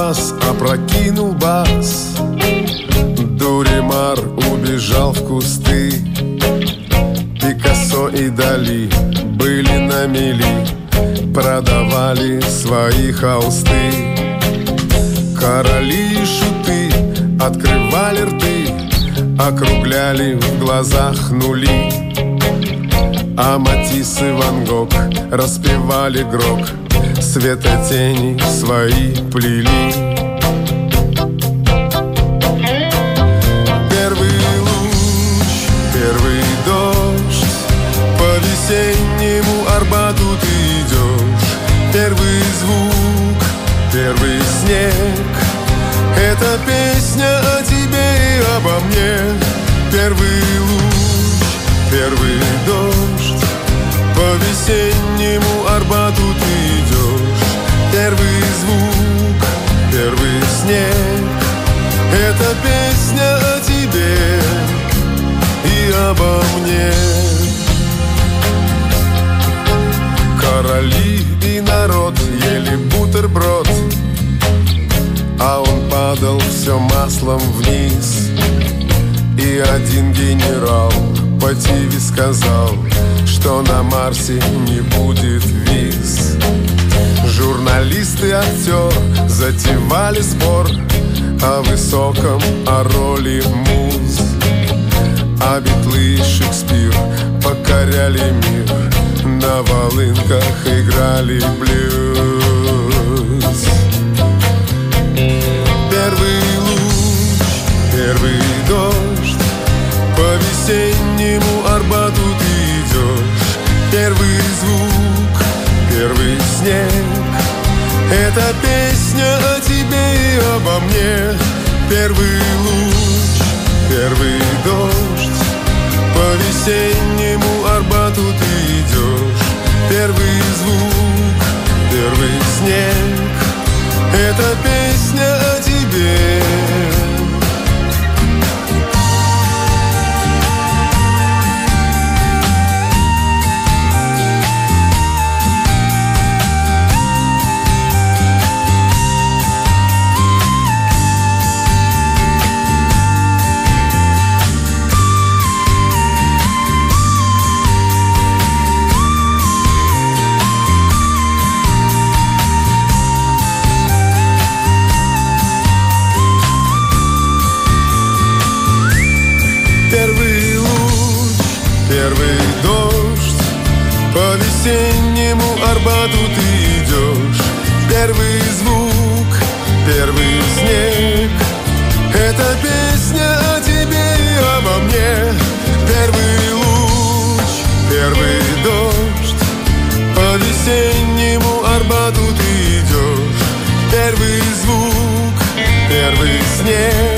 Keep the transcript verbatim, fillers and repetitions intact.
нас опрокинул бас. Дуримар убежал в кусты. Пикассо и Дали были на мели, продавали свои холсты. Короли и шуты открывали рты, округляли в глазах нули. А Матисс и Ван Гог распевали грок, светотени свои плели. Первый луч, первый дождь, по весеннему Арбату ты идешь. Первый звук, первый снег, это песня о тебе и обо мне. Первый луч, первый дождь, по весеннему Арбату ты идешь. Первый звук, первый снег, это песня о тебе и обо мне. Короли и народ ели бутерброд, а он падал все маслом вниз. И один генерал по ТВ сказал, что на Марсе не будет виз. Журналист и актер затевали спор о высоком, о роли муз. А Битлы и Шекспир покоряли мир, на волынках играли блюз. Первый луч, первый дождь, по весеннему Арбату ты идешь. Первый звук, первый снег, это песня о тебе и обо мне. Первый луч, первый дождь, по весеннему Арбату ты идешь. Первый звук, первый снег, это песня о тебе. Первый луч, первый дождь, по весеннему Арбату ты идешь. Первый звук, первый снег, это песня о тебе и обо мне. Первый луч, первый дождь, по весеннему Арбату ты идешь. Первый звук, первый снег,